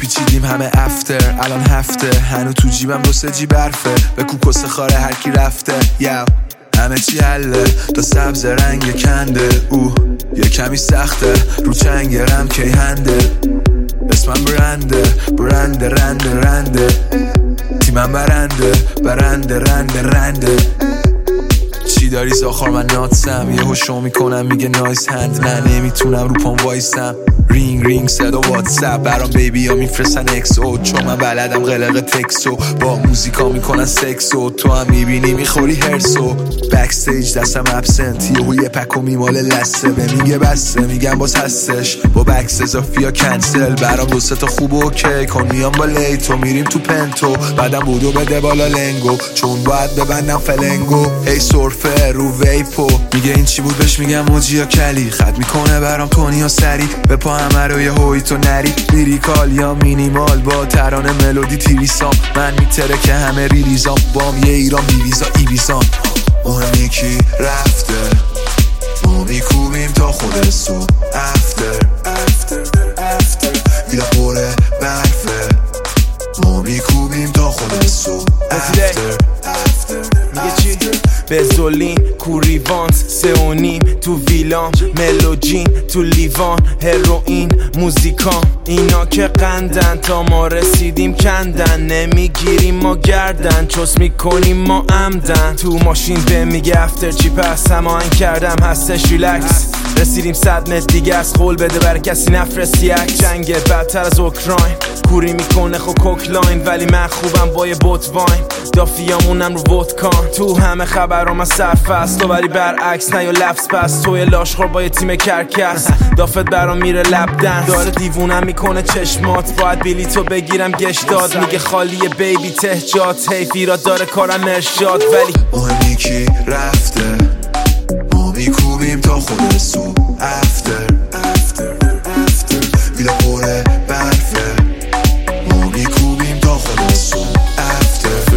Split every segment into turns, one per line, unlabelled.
پیچیدیم همه افتر، الان هفته هنو تو جیبم 2-3 جیب برفه، به کوکس خاره هرکی رفته. همه چی حله تا سبز رنگ کنده، یه کمی سخته رو چنگرم کی هنده. اسمم برنده رنده تیمم برنده چی داری زاخار من ناتسم، یه هشو میکنم میگه نایس هند، نه نمیتونم رو پام وایسم. رینگ صدا واتساپ برام بیبی ها میفرستن اکسو، چون من بلدم قلق تکسو، با موزیکا میکنن سکسو، تو هم میبینی میخوری هرسو. بکستیج دستم ابسنت، یه پکو میماله لسته، به میگه بسته میگم باز هستش، با بکس اضافی ها کنسل، برام 2-3 تا خوب اوکی کن، میام با لیتو میریم تو پنتو، بعدم بودو بده بالا لنگو، چون باید ببندم فلنگو. ای سورفه رو ویپو میگه این چی بود، بهش میگم موجی یا کلی، خط میکنه برام تونی ها سری، به پا همه رو یه هوی تو نری، لیریکال یا مینیمال با ترانه ملودی تیریسام، من میتره که همه ریلیزام، بام یه ایران بیویزا ایویزام. مهم یکی رفته ما میکوبیم تا خود سو افتر میلا پره برفه، ما میکوبیم تا خود سو افتر.
میگه چی؟ بزولین کوریوانس 3.5 تو ویلام، ملوجین تو لیوان، هروئین موزیکان، اینا که قندن تا ما رسیدیم کندن، نمیگیریم ما گردن چوس میکنیم ما عمدن. تو ماشین به میگه افتر چی پس هماهنگ کردم هستش ریلکس، رسیدیم 100 متر دیگه از قول بده بر کسی نفرستی یک، جنگ بدتر از اوکراین، کوری میکنه خو کوکلاین، ولی من خوبم با یه بوت واین، دافیامونم رو ودکان، تو همه خبرام از سرفست تو ولی برعکس نه یا لفظ پس، توی لاشخور با یه تیم کرکس، دافت برام میره لب دنس، داره دیوونم میکنه چشمات، باید بلیتو بگیرم گشتاد، میگه خالیه بیبی تهجات، حیفی را داره کارم ارشاد، ولی
مهم یکی رفته ما میکوبیم تا خود سو افتر میلا پره برفه، ما میکوبیم تا خود سو افتر.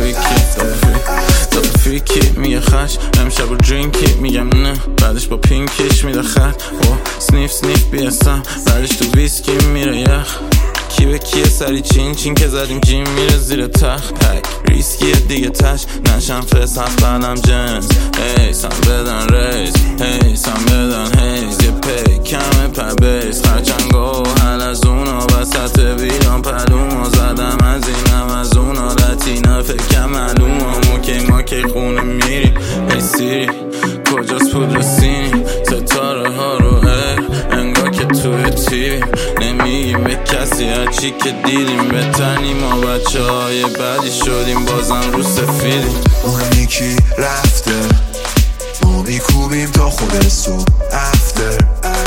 فریکی میگه خش امشب رو درینکی، میگم نه بعدش با پینکش میده خط، سنیف بیستم بعدش تو ویسکی میره یخ، کی به کیه سری چین که زدیم جیم میره زیر تخت، ریسکیه دیگه تش نشم فس هفت بلم جنس، سم بدن ریز سم بدن هیز، یه پی کمه پبیز خرچنگا و حل از اونا، وسط ویران پلوما زدم از اینم از اونا، لاتینا فکرم معلوم ما که خونه میریم، ای سیری کجاست پودر سینی، ستاره ها رو انگار که توی تیویم، نمیگیم به کسی هرچی که دیدیم، به تنی ما بچه های بدی شدیم بازم رو سفیدیم.
مهم یکی رفته ما میکوبیم تا خود سو افتر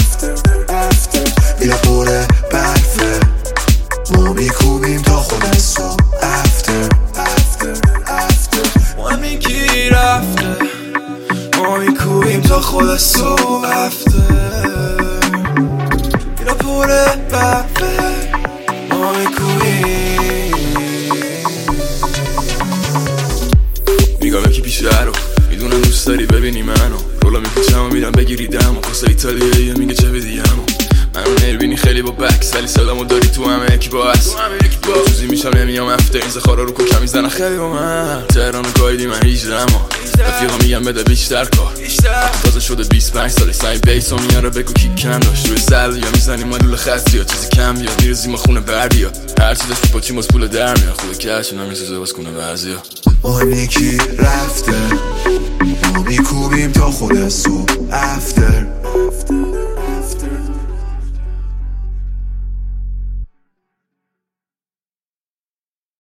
میلا پره برفه، ما میکوبیم تا خود سو افتر.
مهم یکی رفته ما میکوبیم تا خود سو افتر میلا پره برفه، ما میکوبیم.
میگم یکی پیش رو میدونم دوست داری ببینی منو، رولا میپیچم و میرم بگیری دمو، کسا ایتالیاییه میگه چه بدیمو، منو نربینی خیلی با بکس ولی صدامو داری تو همه یکی با هست، چوزی میشم نمیام افتر این زخارا رو کوکم میزنن خیلی با من، تهران و گایدی من 18 اما رفیقا میگم بده بیشتر کار، تازه شده 25 ساله سعی بیس و میاره بگو کی کم داشت، روی سل یا میزنیم مدول خستی یا چیزی کم بیاد، میرزیم خونه بر بیاد، هر چیزش تو پاچیم از پول در میاد، خوده کش نمیسوزه باز کنه بعضیا.
مهم یکی رفته ما میکوبیم تا خود سو افتر